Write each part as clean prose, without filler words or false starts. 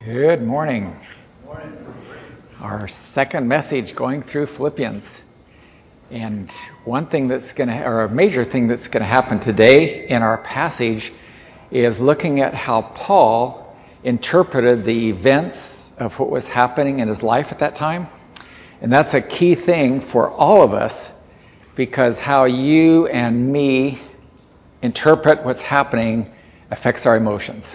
Good morning. Our second message going through Philippians. And one thing or a major thing that's going to happen today in our passage is looking at how Paul interpreted the events of what was happening in his life at that time. And that's a key thing for all of us, because how you and me interpret what's happening affects our emotions.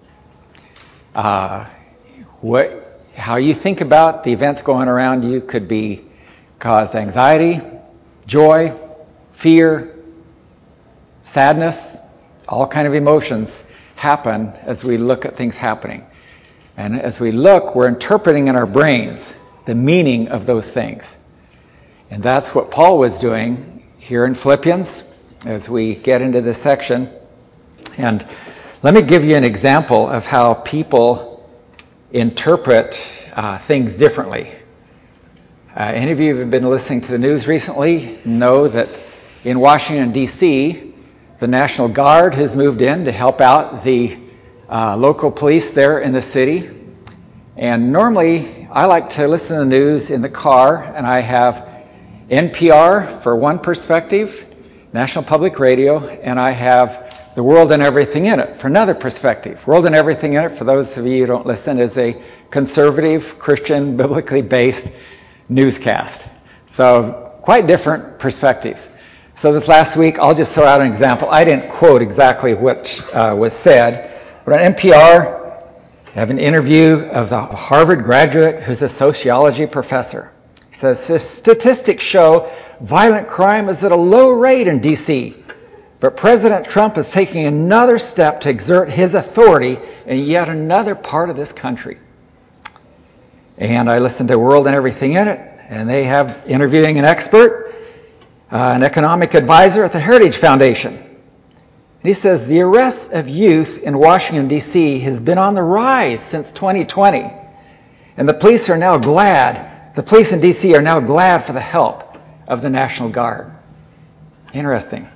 How you think about the events going around you could cause anxiety, joy, fear, sadness. All kind of emotions happen as we look at things happening. And as we look, we're interpreting in our brains the meaning of those things. And that's what Paul was doing here in Philippians as we get into this section. And let me give you an example of how people interpret things differently. Any of you who have been listening to the news recently know that in Washington, D.C., the National Guard has moved in to help out the local police there in the city. And normally, I like to listen to the news in the car, and I have NPR for one perspective, National Public Radio, and I have The World and Everything in It for another perspective. World and Everything in It, for those of you who don't listen, is a conservative, Christian, biblically based newscast. So quite different perspectives. So this last week, I'll just throw out an example. I didn't quote exactly what was said, but on NPR, I have an interview of the Harvard graduate who's a sociology professor. He says, statistics show violent crime is at a low rate in D.C., but President Trump is taking another step to exert his authority in yet another part of this country. And I listened to World and Everything in It, and they have interviewing an expert, an economic advisor at the Heritage Foundation. And he says the arrest of youth in Washington, D.C. has been on the rise since 2020. And the police in D.C. are now glad for the help of the National Guard. Interesting.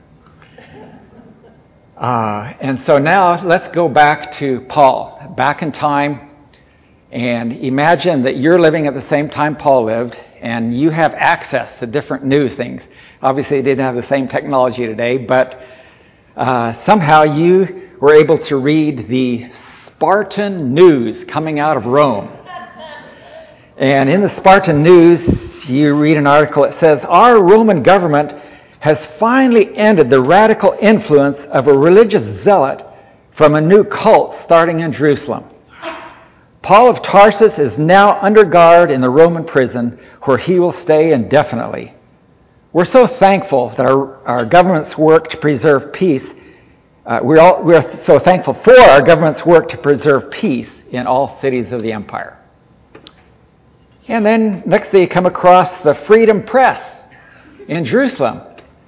And so now let's go back to Paul, back in time, and imagine that you're living at the same time Paul lived, and you have access to different news things. Obviously, they didn't have the same technology today, but somehow you were able to read the Spartan news coming out of Rome. And in the Spartan news, you read an article that says, our Roman government has finally ended the radical influence of a religious zealot from a new cult starting in Jerusalem. Paul of Tarsus is now under guard in the Roman prison, where he will stay indefinitely. We're so thankful that our government's work to preserve peace. We're so thankful for our government's work to preserve peace in all cities of the empire. And then next day you come across the Freedom Press in Jerusalem,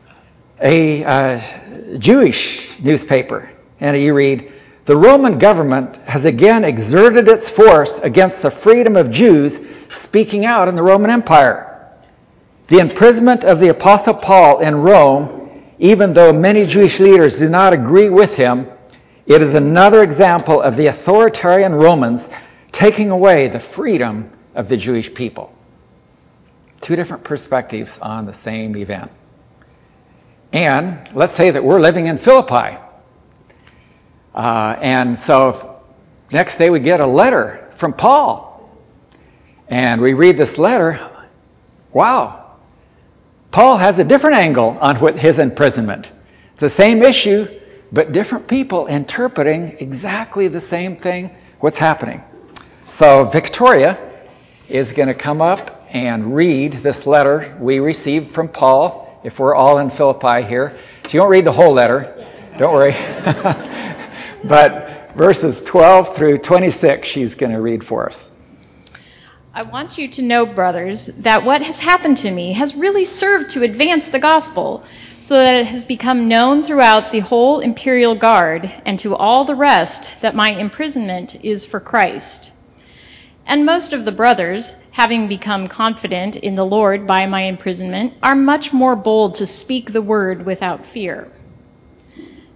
a Jewish newspaper, and you read, the Roman government has again exerted its force against the freedom of Jews speaking out in the Roman Empire. The imprisonment of the Apostle Paul in Rome, even though many Jewish leaders do not agree with him, it is another example of the authoritarian Romans taking away the freedom of the Jewish people. Two different perspectives on the same event. And let's say that we're living in Philippi. And so next day we get a letter from Paul. And we read this letter. Wow. Paul has a different angle on his imprisonment. It's the same issue, but different people interpreting exactly the same thing, what's happening. So Victoria is going to come up and read this letter we received from Paul, if we're all in Philippi here. She won't read the whole letter, don't worry. But verses 12 through 26, she's going to read for us. I want you to know, brothers, that what has happened to me has really served to advance the gospel, so that it has become known throughout the whole imperial guard and to all the rest that my imprisonment is for Christ. And most of the brothers, having become confident in the Lord by my imprisonment, are much more bold to speak the word without fear.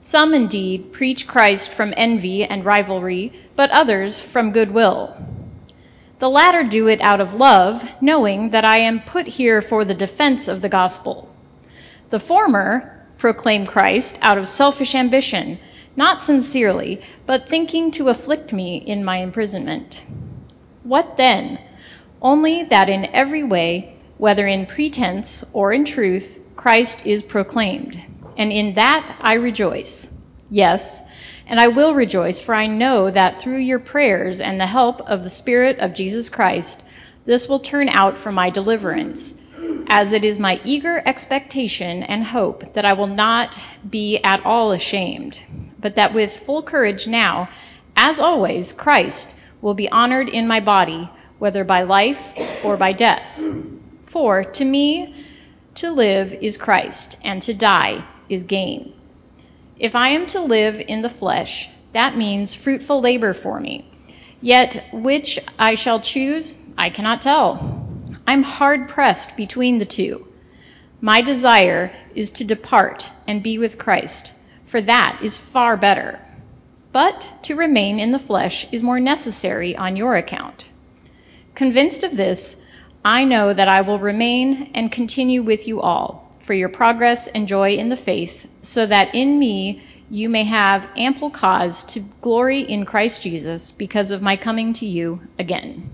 Some indeed preach Christ from envy and rivalry, but others from goodwill. The latter do it out of love, knowing that I am put here for the defense of the gospel. The former proclaim Christ out of selfish ambition, not sincerely, but thinking to afflict me in my imprisonment. What then? Only that in every way, whether in pretense or in truth, Christ is proclaimed, and in that I rejoice. Yes, and I will rejoice, for I know that through your prayers and the help of the Spirit of Jesus Christ, this will turn out for my deliverance, as it is my eager expectation and hope that I will not be at all ashamed, but that with full courage now, as always, Christ will be honored in my body, whether by life or by death. For to me, to live is Christ, and to die is gain. If I am to live in the flesh, that means fruitful labor for me. Yet which I shall choose, I cannot tell. I'm hard pressed between the two. My desire is to depart and be with Christ, for that is far better. But to remain in the flesh is more necessary on your account. Convinced of this, I know that I will remain and continue with you all, for your progress and joy in the faith, so that in me you may have ample cause to glory in Christ Jesus because of my coming to you again.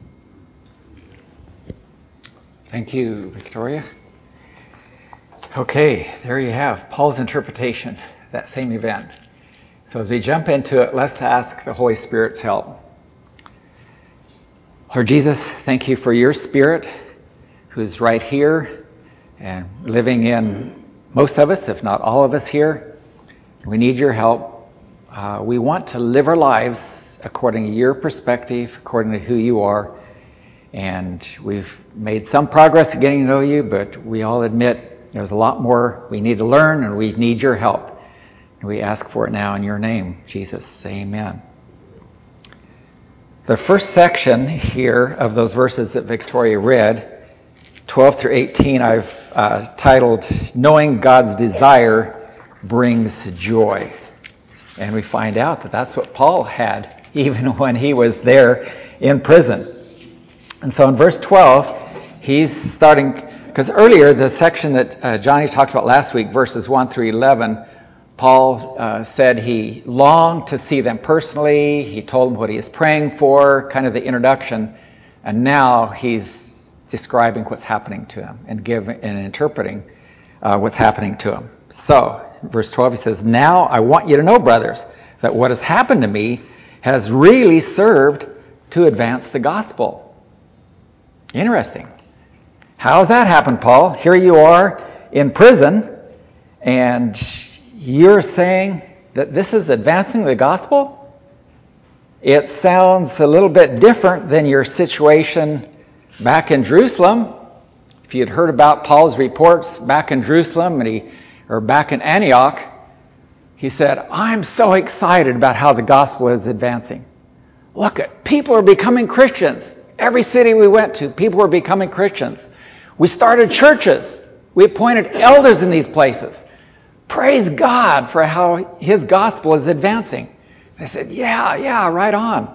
Thank you, Victoria. Okay, there you have Paul's interpretation of that same event. So as we jump into it, let's ask the Holy Spirit's help. Lord Jesus, thank you for your Spirit who's right here and living in most of us, if not all of us here. We need your help. We want to live our lives according to your perspective, according to who you are. And we've made some progress at getting to know you, but we all admit there's a lot more we need to learn, and we need your help. And we ask for it now in your name, Jesus. Amen. The first section here of those verses that Victoria read, 12 through 18, I've titled, Knowing God's Desire Brings Joy. And we find out that that's what Paul had, even when he was there in prison. And so in verse 12, he's starting, because earlier, the section that Johnny talked about last week, verses 1 through 11, Paul said he longed to see them personally. He told them what he is praying for, kind of the introduction. And now he's describing what's happening to him and interpreting what's happening to him. So, verse 12, he says, Now I want you to know, brothers, that what has happened to me has really served to advance the gospel. Interesting. How has that happened, Paul? Here you are in prison, and you're saying that this is advancing the gospel? It sounds a little bit different than your situation back in Jerusalem. If you had heard about Paul's reports back in Jerusalem or back in Antioch, he said, I'm so excited about how the gospel is advancing. Look, people are becoming Christians. Every city we went to, people were becoming Christians. We started churches. We appointed elders in these places. Praise God for how his gospel is advancing. They said, yeah, right on.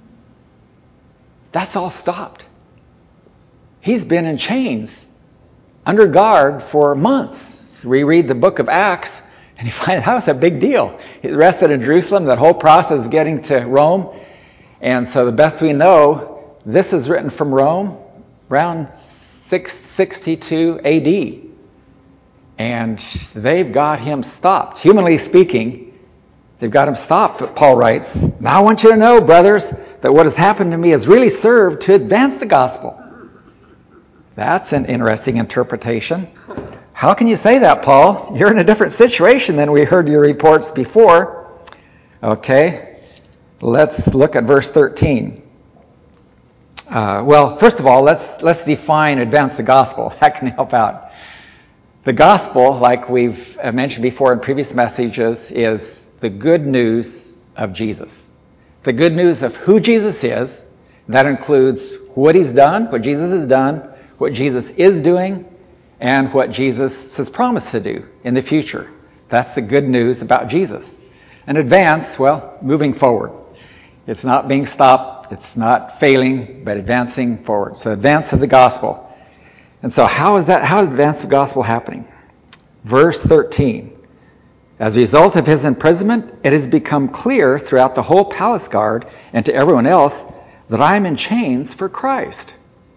That's all stopped. He's been in chains, under guard for months. We read the book of Acts, and you find out it's a big deal. He's arrested in Jerusalem, that whole process of getting to Rome. And so the best we know, this is written from Rome around 662 AD. And they've got him stopped. Humanly speaking, they've got him stopped. But Paul writes, Now I want you to know, brothers, that what has happened to me has really served to advance the gospel. That's an interesting interpretation. How can you say that, Paul? You're in a different situation than we heard your reports before. Okay, let's look at verse 13. Well, first of all, let's define advance the gospel. That can help out. The gospel, like we've mentioned before in previous messages, is the good news of Jesus. The good news of who Jesus is. That includes what he's done, what Jesus has done, what Jesus is doing, and what Jesus has promised to do in the future. That's the good news about Jesus. And advance, well, moving forward. It's not being stopped. It's not failing, but advancing forward. So advance of the gospel. And so how is advance of the gospel happening? Verse 13. As a result of his imprisonment, it has become clear throughout the whole palace guard and to everyone else that I am in chains for Christ.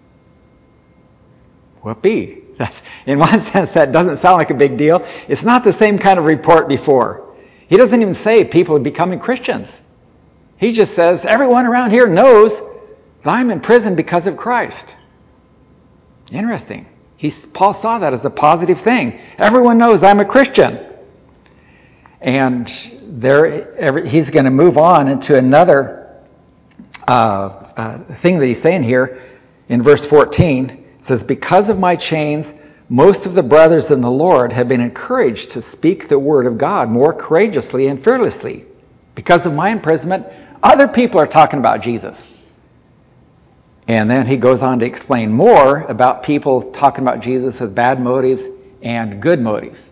Whoopee. In one sense, that doesn't sound like a big deal. It's not the same kind of report before. He doesn't even say people are becoming Christians. He just says, everyone around here knows that I'm in prison because of Christ. Interesting. Paul saw that as a positive thing. Everyone knows I'm a Christian. And he's going to move on into another thing that he's saying here in verse 14. It says, because of my chains, most of the brothers in the Lord have been encouraged to speak the word of God more courageously and fearlessly. Because of my imprisonment, other people are talking about Jesus. And then he goes on to explain more about people talking about Jesus with bad motives and good motives.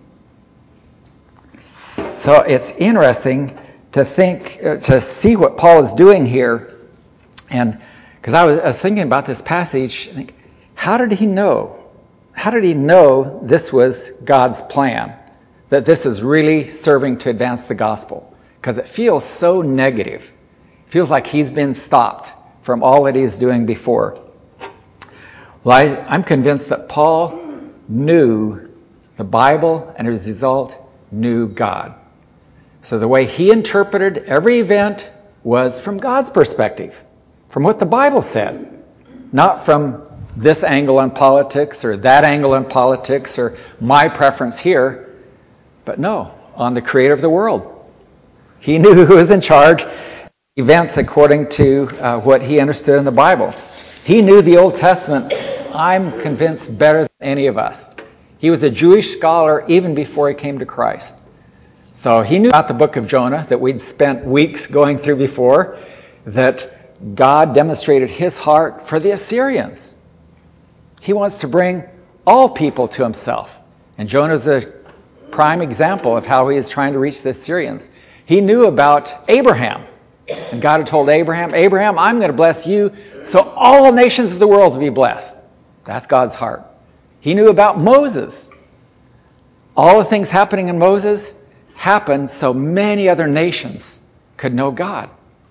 So it's interesting to see what Paul is doing here. And because I was thinking about this passage, I think, how did he know? How did he know this was God's plan? That this is really serving to advance the gospel? Because it feels so negative. It feels like he's been stopped from all that he's doing before. Well, I'm convinced that Paul knew the Bible and as a result knew God. So the way he interpreted every event was from God's perspective, from what the Bible said, not from this angle on politics or that angle on politics or my preference here, but no, on the creator of the world. He knew who was in charge, events according to what he understood in the Bible. He knew the Old Testament, I'm convinced, better than any of us. He was a Jewish scholar even before he came to Christ. So he knew about the book of Jonah that we'd spent weeks going through before, that God demonstrated his heart for the Assyrians. He wants to bring all people to himself. And Jonah's a prime example of how he is trying to reach the Assyrians. He knew about Abraham. And God had told Abraham, Abraham, I'm going to bless you so all the nations of the world will be blessed. That's God's heart. He knew about Moses. All the things happening in Moses happened so many other nations could know God.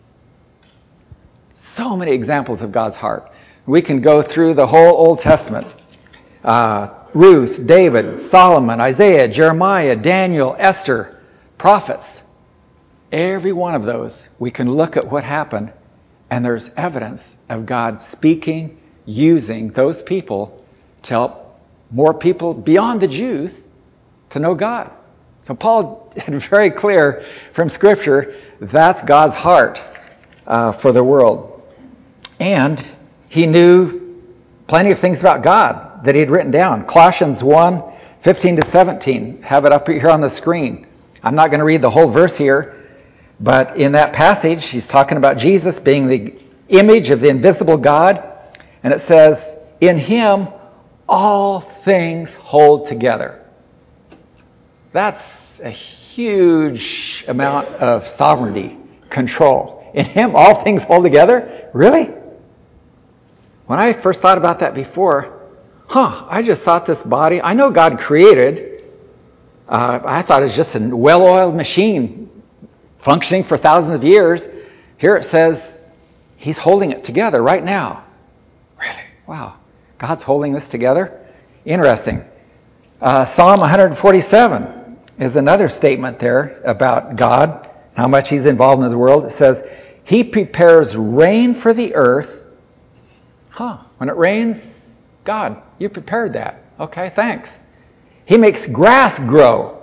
So many examples of God's heart. We can go through the whole Old Testament. Ruth, David, Solomon, Isaiah, Jeremiah, Daniel, Esther, prophets. Every one of those, we can look at what happened, and there's evidence of God speaking, using those people to help more people beyond the Jews to know God. So Paul had very clear from Scripture, that's God's heart for the world. And he knew plenty of things about God that he had written down. Colossians 1, 15 to 17. Have it up here on the screen. I'm not going to read the whole verse here, but in that passage, he's talking about Jesus being the image of the invisible God. And it says, in him, all things hold together. That's a huge amount of sovereignty, control. In him, all things hold together? Really? When I first thought about that before, I just thought this body, I know God created, I thought it was just a well-oiled machine functioning for thousands of years. Here it says he's holding it together right now. Really? Wow. God's holding this together? Interesting. Psalm 147 is another statement there about God, how much he's involved in the world. It says, he prepares rain for the earth. When it rains, God, you prepared that. Okay, thanks. He makes grass grow.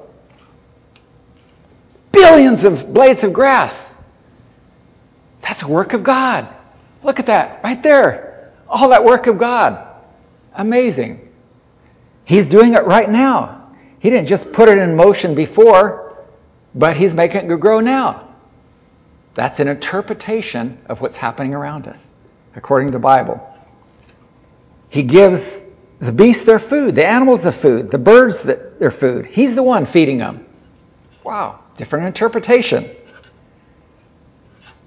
Billions of blades of grass. That's a work of God. Look at that, right there. All that work of God. Amazing. He's doing it right now. He didn't just put it in motion before, but he's making it grow now. That's an interpretation of what's happening around us, according to the Bible. He gives the beasts their food, the animals their food, the birds their food. He's the one feeding them. Wow, different interpretation.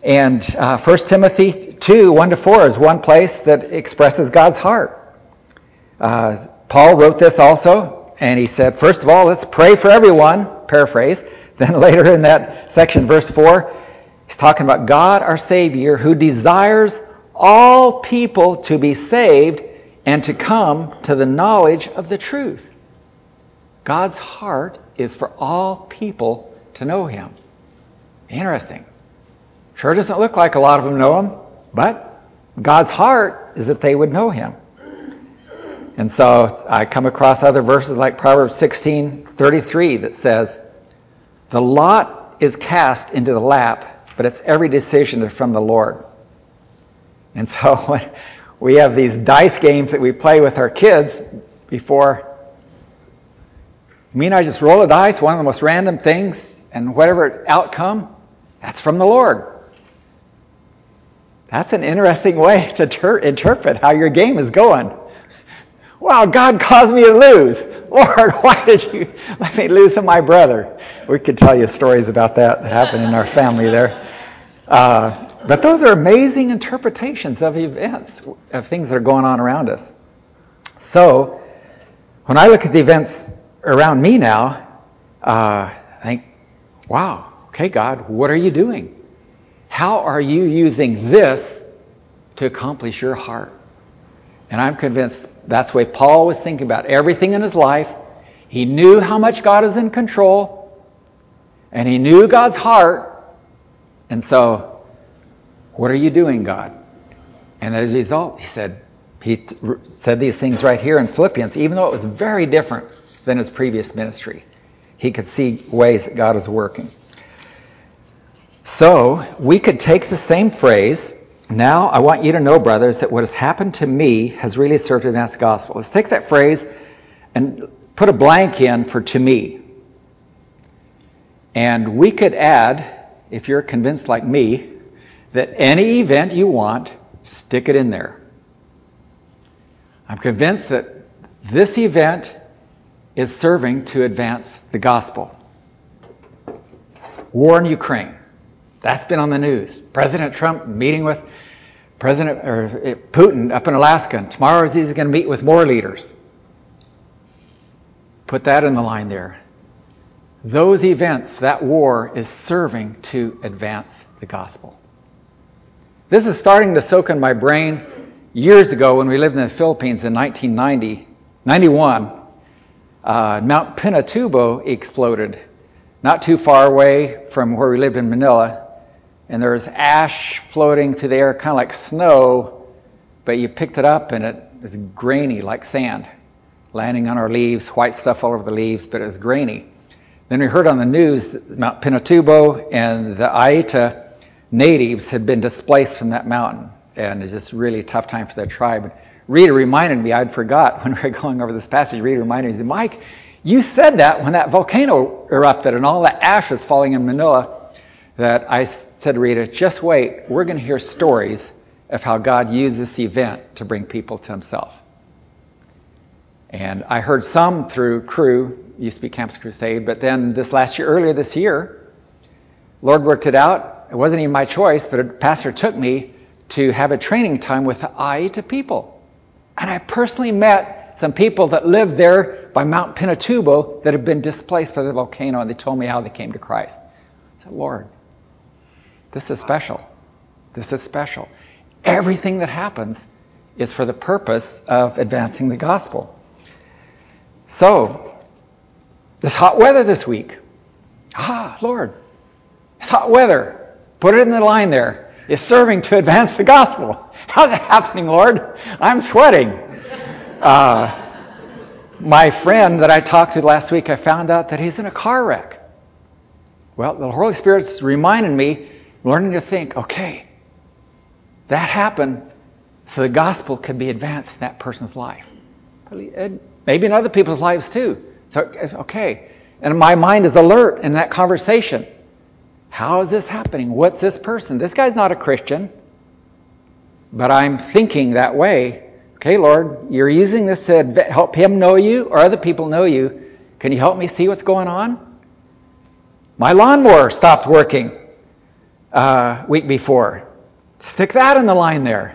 And 1 Timothy 2, 1-4 is one place that expresses God's heart. Paul wrote this also, and he said, first of all, let's pray for everyone, paraphrase. Then later in that section, verse 4, he's talking about God, our Savior, who desires all people to be saved and to come to the knowledge of the truth. God's heart is for all people to know him. Interesting. Sure doesn't look like a lot of them know him, but God's heart is that they would know him. And so I come across other verses like Proverbs 16:33 that says, the lot is cast into the lap, but its every decision is from the Lord. And so when we have these dice games that we play with our kids before, you mean I just roll a dice, one of the most random things, and whatever outcome, that's from the Lord. That's an interesting way to interpret how your game is going. Wow, God caused me to lose. Lord, why did you let me lose to my brother? We could tell you stories about that happened in our family there. But those are amazing interpretations of events, of things that are going on around us. So, when I look at the events around me now, I think, wow, okay, God, what are you doing? How are you using this to accomplish your heart? And I'm convinced that's the way Paul was thinking about everything in his life. He knew how much God is in control, and he knew God's heart. And so, what are you doing, God? And as a result, he said these things right here in Philippians, even though it was very different than his previous ministry. He could see ways that God is working. So, we could take the same phrase, now I want you to know, brothers, that what has happened to me has really served to advance the gospel. Let's take that phrase and put a blank in for to me. And we could add, if you're convinced like me, that any event you want, stick it in there. I'm convinced that this event is serving to advance the gospel. War in Ukraine. That's been on the news. President Trump meeting with President Putin up in Alaska. And tomorrow he's going to meet with more leaders. Put that in the line there. Those events, that war, is serving to advance the gospel. This is starting to soak in my brain. Years ago, when we lived in the Philippines in 1991, Mount Pinatubo exploded, not too far away from where we lived in Manila. And there was ash floating through the air, kind of like snow, but you picked it up and it was grainy like sand, landing on our leaves, white stuff all over the leaves, but it was grainy. Then we heard on the news that Mount Pinatubo and the Aita natives had been displaced from that mountain. And it's just really a tough time for that tribe. Rita reminded me, I'd forgot when we were going over this passage, Rita reminded me, Mike, you said that when that volcano erupted and all that ash was falling in Manila, that I said, Rita, just wait. We're going to hear stories of how God used this event to bring people to himself. And I heard some through Cru, used to be Campus Crusade, but then earlier this year, Lord worked it out. It wasn't even my choice, but a pastor took me to have a training time with the Aita people. And I personally met some people that lived there by Mount Pinatubo that had been displaced by the volcano, and they told me how they came to Christ. I said, Lord, this is special. This is special. Everything that happens is for the purpose of advancing the gospel. So, this hot weather this week. Lord, this hot weather, put it in the line there, is serving to advance the gospel. How's it happening, Lord? I'm sweating. My friend that I talked to last week, I found out that he's in a car wreck. Well, the Holy Spirit's reminding me, learning to think, okay, that happened so the gospel could be advanced in that person's life. Maybe in other people's lives too. So, okay. And my mind is alert in that conversation. How is this happening? What's this person? This guy's not a Christian. But I'm thinking that way. Okay, Lord, you're using this to help him know you or other people know you. Can you help me see what's going on? My lawnmower stopped working. week before. Stick that in the line there.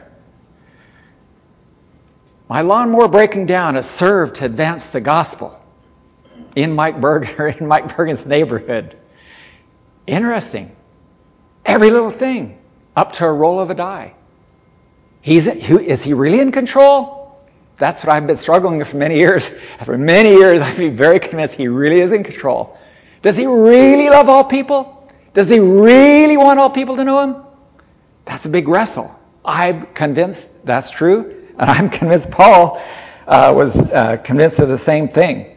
My lawnmower breaking down has served to advance the gospel in Mike Bergen's neighborhood. Interesting. Every little thing, up to a roll of a die. Is he really in control? That's what I've been struggling with for many years. For many years, I've been very convinced he really is in control. Does he really love all people? Does he really want all people to know him? That's a big wrestle. I'm convinced that's true. And I'm convinced Paul was convinced of the same thing.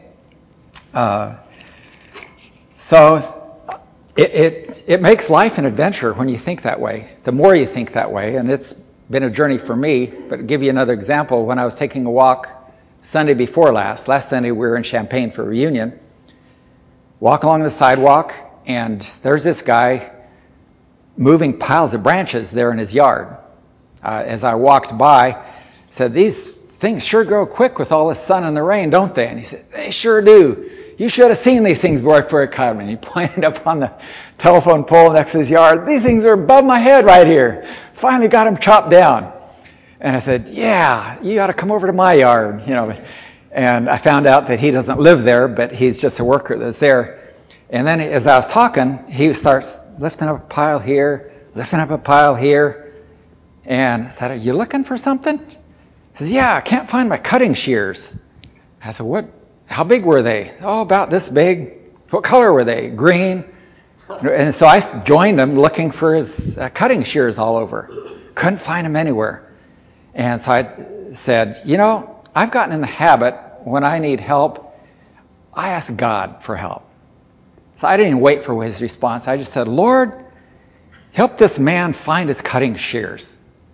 So it makes life an adventure when you think that way. The more you think that way, and it's been a journey for me. But to give you another example, when I was taking a walk Sunday before last Sunday we were in Champaign for a reunion, walk along the sidewalk, and there's this guy moving piles of branches there in his yard. As I walked by, said, "These things sure grow quick with all the sun and the rain, don't they?" And he said, "They sure do. You should have seen these things before it come." And he pointed up on the telephone pole next to his yard. "These things are above my head right here. Finally got them chopped down." And I said, "Yeah, you ought to come over to my yard." And I found out that he doesn't live there, but he's just a worker that's there. And then as I was talking, he starts lifting up a pile here, lifting up a pile here. And I said, "Are you looking for something?" He says, "Yeah, I can't find my cutting shears." I said, "What? How big were they?" "Oh, about this big." "What color were they?" "Green." And so I joined him looking for his cutting shears all over. Couldn't find them anywhere. And so I said, I've gotten in the habit, when I need help, I ask God for help. So I didn't wait for his response. I just said, "Lord, help this man find his cutting shears."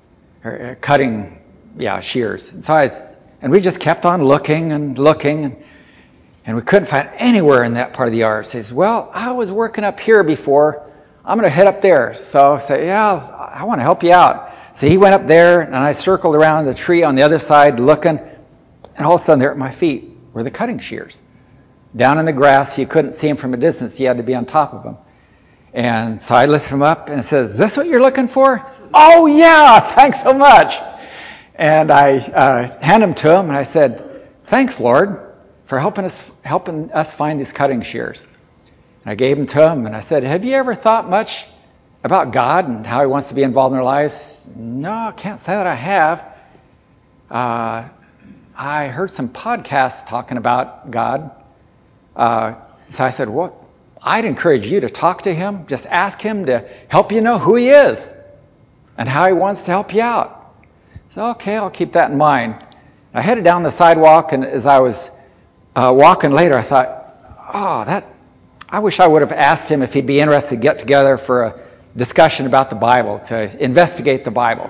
Shears. And we just kept on looking and looking, and we couldn't find anywhere in that part of the yard. He says, "Well, I was working up here before. I'm going to head up there." So I said, "Yeah, I want to help you out." So he went up there, and I circled around the tree on the other side looking, and all of a sudden there at my feet were the cutting shears. Down in the grass, you couldn't see them from a distance. You had to be on top of them. And so I lifted him up, and it says, "Is this what you're looking for?" He says, "Oh, yeah, thanks so much." And I handed them to him, and I said, "Thanks, Lord, for helping us find these cutting shears." And I gave them to him, and I said, "Have you ever thought much about God and how he wants to be involved in our lives?" "No, I can't say that I have. I heard some podcasts talking about God." So I said, "Well, I'd encourage you to talk to him. Just ask him to help you know who he is and how he wants to help you out." So, okay, I'll keep that in mind. I headed down the sidewalk, and as I was walking later, I thought, I wish I would have asked him if he'd be interested to get together for a discussion about the Bible, to investigate the Bible.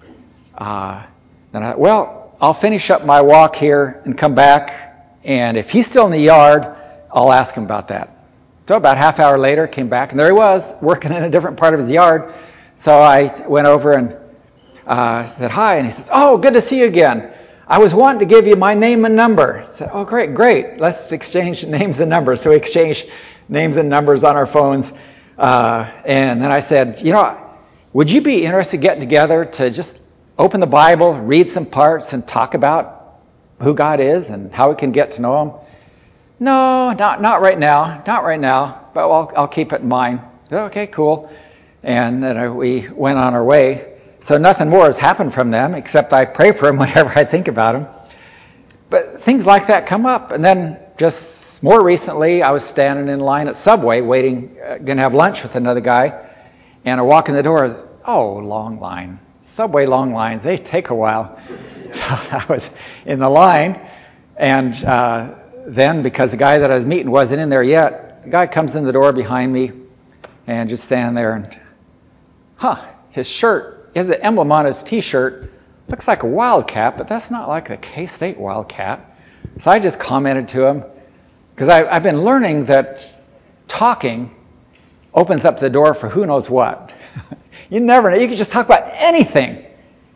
Then I thought, I'll finish up my walk here and come back, and if he's still in the yard, I'll ask him about that. So about half hour later, came back, and there he was, working in a different part of his yard. So I went over and said hi, and he says, "Oh, good to see you again. I was wanting to give you my name and number." I said, "Oh, great. Let's exchange names and numbers." So we exchanged names and numbers on our phones. And then I said, "Would you be interested in getting together to just open the Bible, read some parts, and talk about who God is and how we can get to know him?" "No, not right now. Not right now, but I'll keep it in mind." "Okay, cool." And then we went on our way. So nothing more has happened from them, except I pray for them whenever I think about them. But things like that come up. And then just more recently, I was standing in line at Subway waiting, going to have lunch with another guy. And I walk in the door. Oh, long line. Subway long lines, they take a while. So I was in the line, and then because the guy that I was meeting wasn't in there yet, the guy comes in the door behind me and just standing there, and his shirt, he has an emblem on his t-shirt, looks like a Wildcat, but that's not like a K-State Wildcat. So I just commented to him, because I've been learning that talking opens up the door for who knows what. You never know. You can just talk about anything.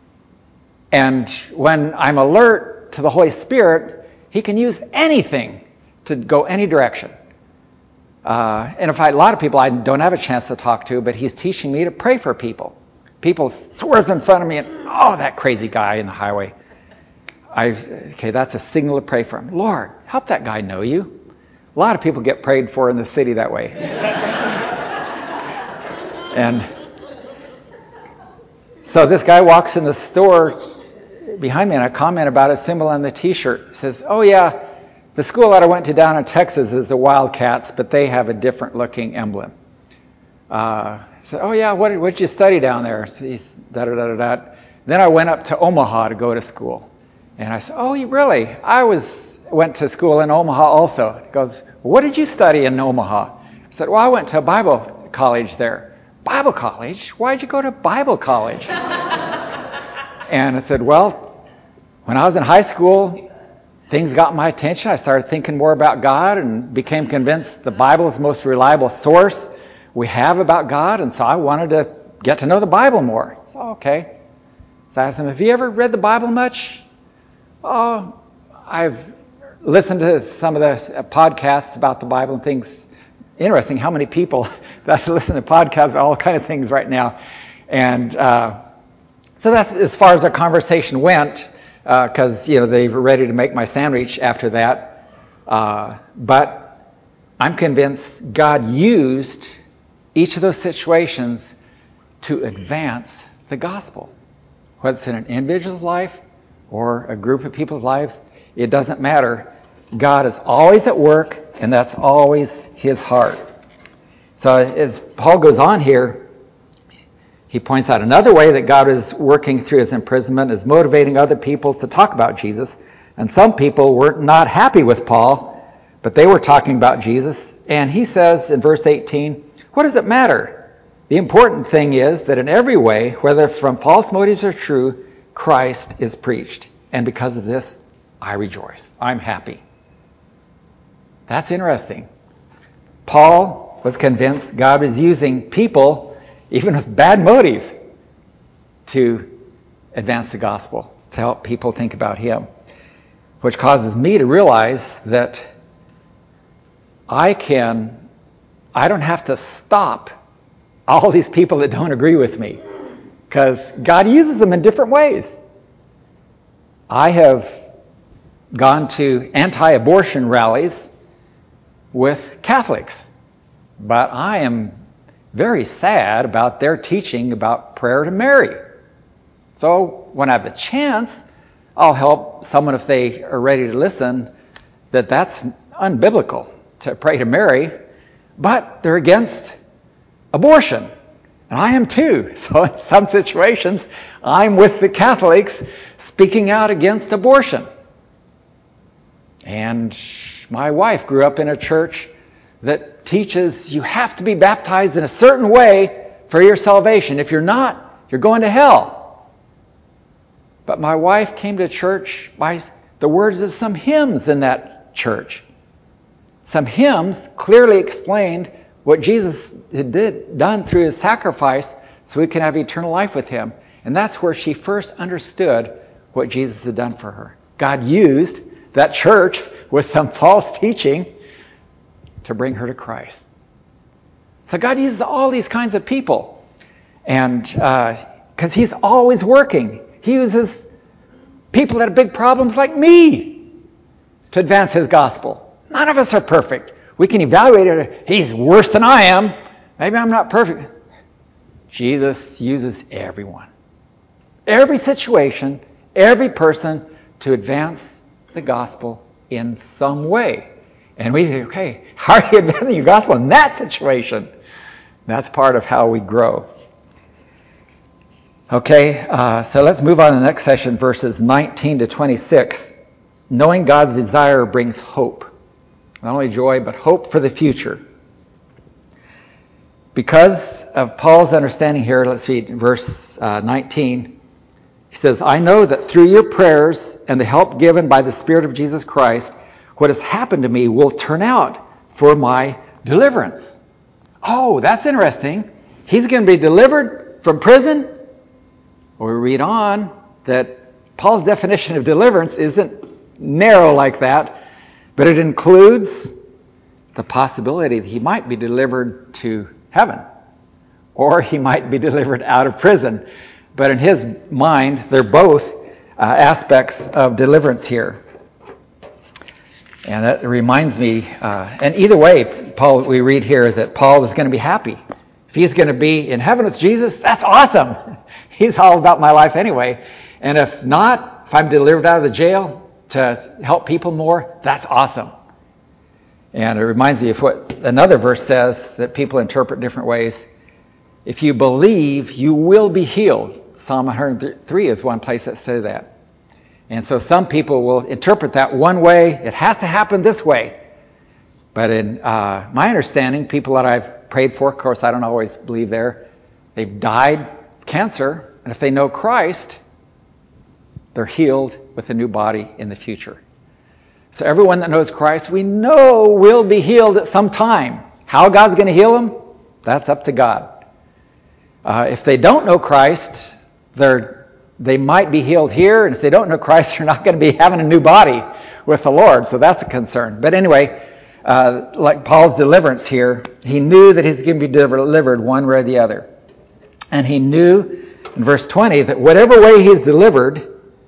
And when I'm alert to the Holy Spirit, he can use anything to go any direction. And in fact, a lot of people I don't have a chance to talk to, but he's teaching me to pray for people. People swerves in front of me and, oh, that crazy guy in the highway. Okay, that's a signal to pray for him. Lord, help that guy know you. A lot of people get prayed for in the city that way. And so this guy walks in the store behind me, and I comment about a symbol on the T-shirt. It says, oh yeah, the school that I went to down in Texas is the Wildcats, but they have a different looking emblem. So, oh yeah, what did you study down there? So he's da-da-da-da-da. Then I went up to Omaha to go to school. And I said, oh, really? I went to school in Omaha also. He goes, what did you study in Omaha? I said, well, I went to a Bible college there. Bible college? Why'd you go to Bible college? And I said, well, when I was in high school, things got my attention. I started thinking more about God and became convinced the Bible is the most reliable source we have about God, and so I wanted to get to know the Bible more. So, okay. So I asked him, have you ever read the Bible much? Oh, I've listened to some of the podcasts about the Bible and things. Interesting how many people that listen to podcasts about all kind of things right now. And so that's as far as our conversation went, because they were ready to make my sandwich after that. But I'm convinced God used each of those situations to advance the gospel. Whether it's in an individual's life or a group of people's lives, it doesn't matter. God is always at work, and that's always his heart. So as Paul goes on here, he points out another way that God is working through his imprisonment is motivating other people to talk about Jesus. And some people were not happy with Paul, but they were talking about Jesus. And he says in verse 18, what does it matter? The important thing is that in every way, whether from false motives or true, Christ is preached. And because of this, I rejoice. I'm happy. That's interesting. Paul was convinced God was using people, even with bad motives, to advance the gospel, to help people think about him. Which causes me to realize that I don't have to stop all these people that don't agree with me, because God uses them in different ways. I have gone to anti-abortion rallies with Catholics, but I am very sad about their teaching about prayer to Mary. So when I have the chance, I'll help someone if they are ready to listen that that's unbiblical to pray to Mary, but they're against abortion. And I am too. So in some situations, I'm with the Catholics speaking out against abortion. And my wife grew up in a church that teaches you have to be baptized in a certain way for your salvation. If you're not, you're going to hell. But my wife came to church by the words of some hymns in that church. Some hymns clearly explained what Jesus had done through his sacrifice so we can have eternal life with him. And that's where she first understood what Jesus had done for her. God used that church with some false teaching to bring her to Christ. So God uses all these kinds of people. And because he's always working. He uses people that have big problems like me to advance his gospel. None of us are perfect. We can evaluate it. He's worse than I am. Maybe I'm not perfect. Jesus uses everyone. Every situation, every person to advance the gospel in some way. And we say, okay, how are you advancing your gospel in that situation? That's part of how we grow. Okay, so let's move on to the next session, verses 19 to 26. Knowing God's desire brings hope. Not only joy, but hope for the future. Because of Paul's understanding here, let's read verse 19. He says, I know that through your prayers and the help given by the Spirit of Jesus Christ, what has happened to me will turn out for my deliverance. Oh, that's interesting. He's going to be delivered from prison. Well, we read on that Paul's definition of deliverance isn't narrow like that, but it includes the possibility that he might be delivered to heaven, or he might be delivered out of prison. But in his mind, they're both aspects of deliverance here. And that reminds me, and either way, Paul, we read here that Paul is going to be happy. If he's going to be in heaven with Jesus, that's awesome. He's all about my life anyway. And if not, if I'm delivered out of the jail to help people more, that's awesome. And it reminds me of what another verse says that people interpret different ways. If you believe, you will be healed. Psalm 103 is one place that says that. And so some people will interpret that one way. It has to happen this way. But in my understanding, people that I've prayed for, of course, I don't always believe there, they've died of cancer. And if they know Christ, they're healed with a new body in the future. So everyone that knows Christ, we know will be healed at some time. How God's going to heal them, that's up to God. If they don't know Christ, they might be healed here, and if they don't know Christ, they're not going to be having a new body with the Lord, so that's a concern. But anyway, like Paul's deliverance here, he knew that he's going to be delivered one way or the other. And he knew in verse 20 that whatever way he's delivered,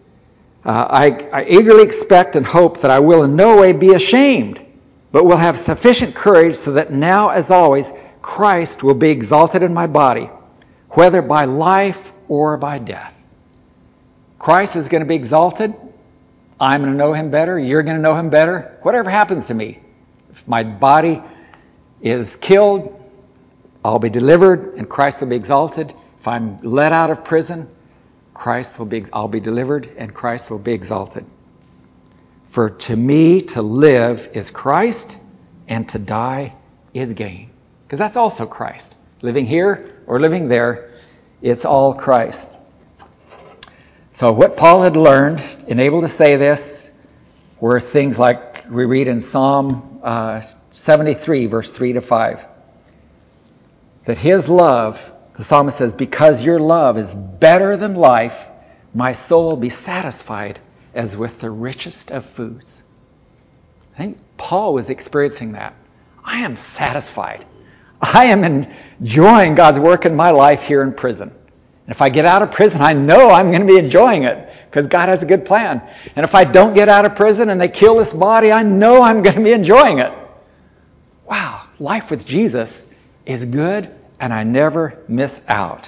I eagerly expect and hope that I will in no way be ashamed, but will have sufficient courage so that now, as always, Christ will be exalted in my body, whether by life or by death. Christ is going to be exalted. I'm going to know him better. You're going to know him better. Whatever happens to me, if my body is killed, I'll be delivered and Christ will be exalted. If I'm let out of prison, I'll be delivered and Christ will be exalted. For to me to live is Christ, and to die is gain. Because that's also Christ. Living here or living there, it's all Christ. So what Paul had learned and able to say this were things like we read in Psalm 73, verse 3 to 5. That his love, the psalmist says, because your love is better than life, my soul will be satisfied as with the richest of foods. I think Paul was experiencing that. I am satisfied. I am enjoying God's work in my life here in prison. And if I get out of prison, I know I'm going to be enjoying it because God has a good plan. And if I don't get out of prison and they kill this body, I know I'm going to be enjoying it. Wow, life with Jesus is good, and I never miss out.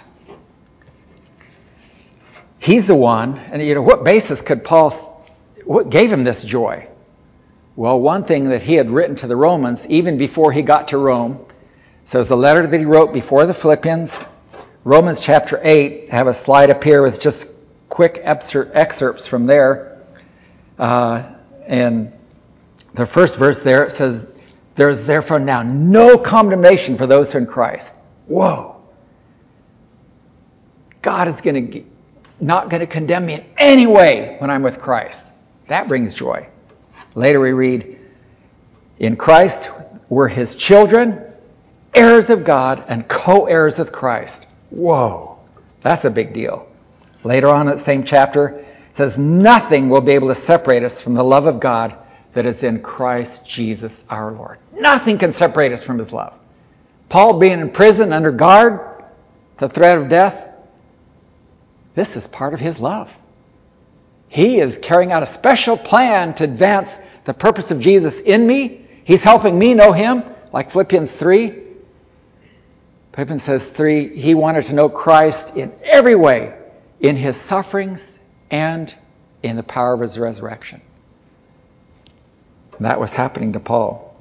He's the one, and what basis could what gave him this joy? Well, one thing that he had written to the Romans even before he got to Rome, says the letter that he wrote before the Philippians, Romans chapter 8, I have a slide up here with just quick excerpts from there. And the first verse there, it says, there is therefore now no condemnation for those who are in Christ. Whoa. God is not going to condemn me in any way when I'm with Christ. That brings joy. Later we read, in Christ we're his children, heirs of God, and co-heirs with Christ. Whoa, that's a big deal. Later on in that same chapter, it says, nothing will be able to separate us from the love of God that is in Christ Jesus our Lord. Nothing can separate us from his love. Paul being in prison under guard, the threat of death, this is part of his love. He is carrying out a special plan to advance the purpose of Jesus in me. He's helping me know him, like Philippians 3. Philippians says 3, he wanted to know Christ in every way, in his sufferings and in the power of his resurrection. And that was happening to Paul.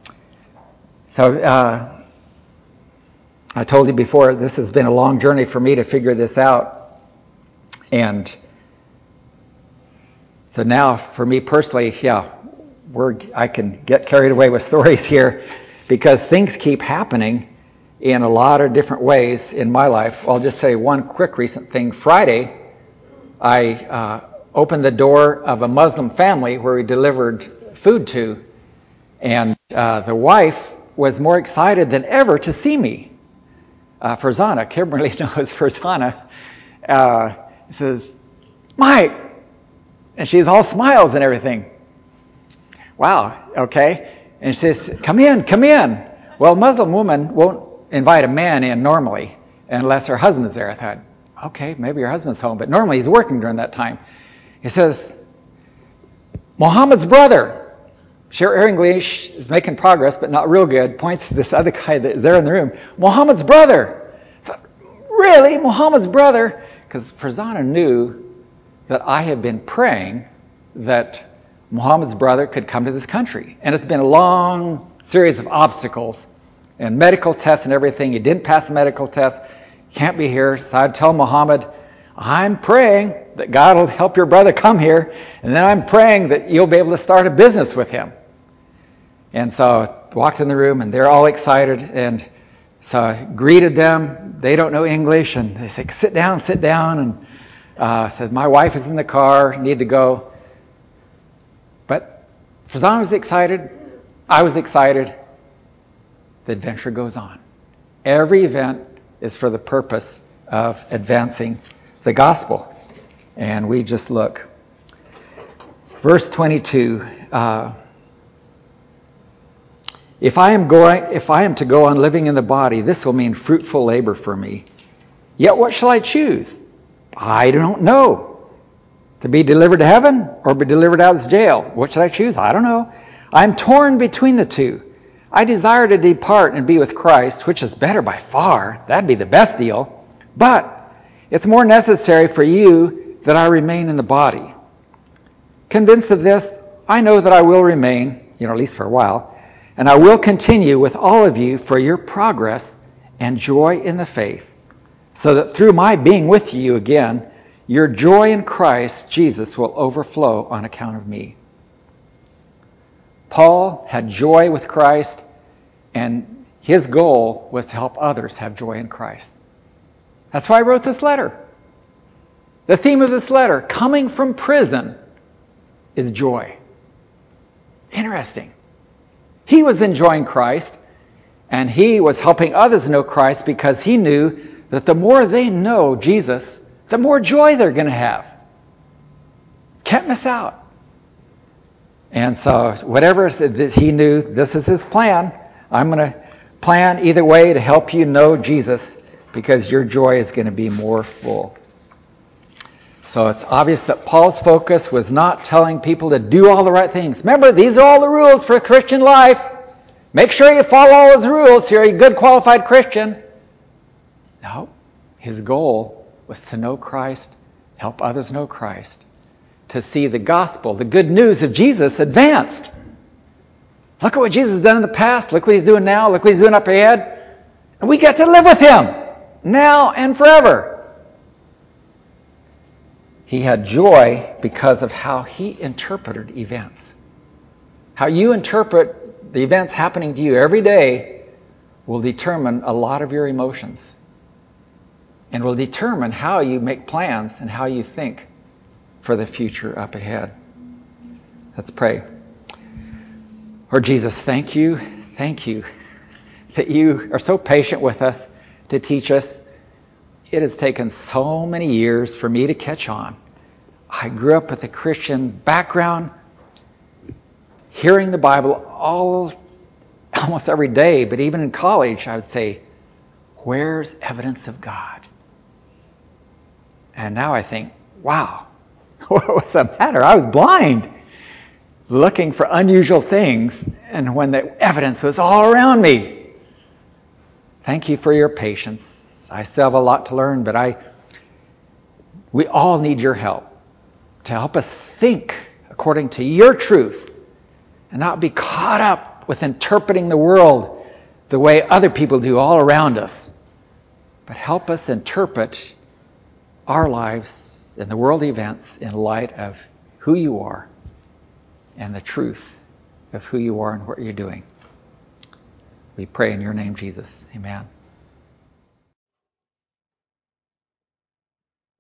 So I told you before, this has been a long journey for me to figure this out. And so now, for me personally, I can get carried away with stories here because things keep happening in a lot of different ways in my life. I'll just tell you one quick recent thing. Friday, I opened the door of a Muslim family where we delivered food to, and the wife was more excited than ever to see me. Farzana, Kimberly knows Farzana, says, Mike, and she's all smiles and everything. Wow, okay. And she says, come in, come in. Well, a Muslim woman won't invite a man in normally unless her husband's there. I thought, okay, maybe her husband's home, but normally he's working during that time. He says, Muhammad's brother. Her English is making progress, but not real good. Points to this other guy that's there in the room. Muhammad's brother. I thought, really? Muhammad's brother? Because Farzana knew that I had been praying that Muhammad's brother could come to this country. And it's been a long series of obstacles and medical tests and everything. He didn't pass the medical test. He can't be here. So I'd tell Muhammad, I'm praying that God will help your brother come here. And then I'm praying that you'll be able to start a business with him. And so I walked in the room and they're all excited. And so I greeted them. They don't know English. And they said, sit down. And said, my wife is in the car, need to go. But Farzana was excited. I was excited. The adventure goes on. Every event is for the purpose of advancing the gospel. And we just look. Verse 22. If I am to go on living in the body, this will mean fruitful labor for me. Yet what shall I choose? I don't know. To be delivered to heaven or be delivered out of this jail? What should I choose? I don't know. I'm torn between the two. I desire to depart and be with Christ, which is better by far. That'd be the best deal. But it's more necessary for you that I remain in the body. Convinced of this, I know that I will remain, at least for a while, and I will continue with all of you for your progress and joy in the faith, so that through my being with you again, your joy in Christ Jesus will overflow on account of me. Paul had joy with Christ, and his goal was to help others have joy in Christ. That's why I wrote this letter. The theme of this letter, coming from prison, is joy. Interesting. He was enjoying Christ, and he was helping others know Christ because he knew that the more they know Jesus, the more joy they're going to have. Can't miss out. And so whatever he knew, this is his plan. I'm going to plan either way to help you know Jesus because your joy is going to be more full. So it's obvious that Paul's focus was not telling people to do all the right things. Remember, these are all the rules for Christian life. Make sure you follow all those rules so you're a good qualified Christian. No, his goal was to know Christ, help others know Christ, to see the gospel, the good news of Jesus advanced. Look at what Jesus has done in the past. Look what he's doing now. Look what he's doing up ahead. And we get to live with him now and forever. He had joy because of how he interpreted events. How you interpret the events happening to you every day will determine a lot of your emotions and will determine how you make plans and how you think for the future up ahead. Let's pray. Lord Jesus, thank you that you are so patient with us to teach us. It has taken so many years for me to catch on. I grew up with a Christian background, hearing the Bible almost every day, but even in college I would say, where's evidence of God? And now I think, wow, what was the matter? I was blind, looking for unusual things, and when the evidence was all around me. Thank you for your patience. I still have a lot to learn, but we all need your help to help us think according to your truth and not be caught up with interpreting the world the way other people do all around us. But help us interpret our lives and the world events in light of who you are and the truth of who you are and what you're doing. We pray in your name, Jesus. Amen.